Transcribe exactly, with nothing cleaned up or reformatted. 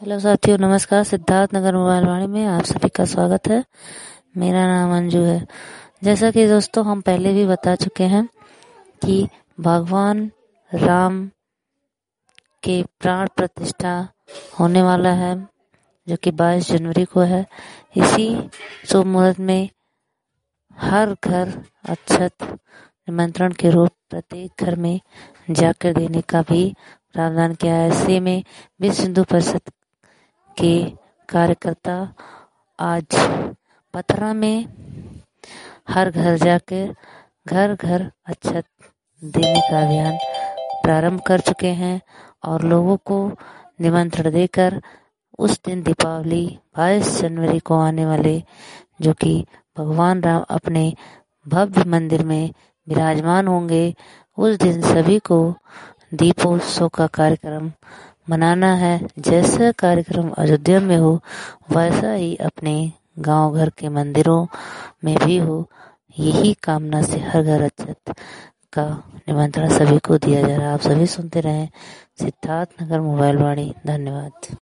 Hello साथियों, नमस्कार। Siddharth Nagar mobile वाणी में आप सभी का स्वागत है। मेरा नाम अंजू है। जैसा कि दोस्तों हम पहले भी बता चुके हैं कि भगवान राम के प्राण प्रतिष्ठा होने वाला है, जो कि बाईस जनवरी को है। इसी शुभ मुहूर्त में हर घर अक्षत निमंत्रण के रूप प्रत्येक घर में जाकर देने का भी प्रावधान किया है। ऐसे में विश्व हिंदू परिषद के कार्यकर्ता आज पथरा में हर घर जाकर घर घर अक्षत देने का अभियान प्रारंभ कर चुके हैं और लोगों को निमंत्रण देकर उस दिन दीपावली बाईस जनवरी को आने वाले, जो कि भगवान राम अपने भव्य मंदिर में विराजमान होंगे, उस दिन सभी को दीपोत्सव का कार्यक्रम मनाना है। जैसा कार्यक्रम अयोध्या में हो वैसा ही अपने गांव घर के मंदिरों में भी हो। यही कामना से हर घर अक्षत का निमंत्रण सभी को दिया जा रहा है। आप सभी सुनते रहें सिद्धार्थ नगर मोबाइल वाणी। धन्यवाद।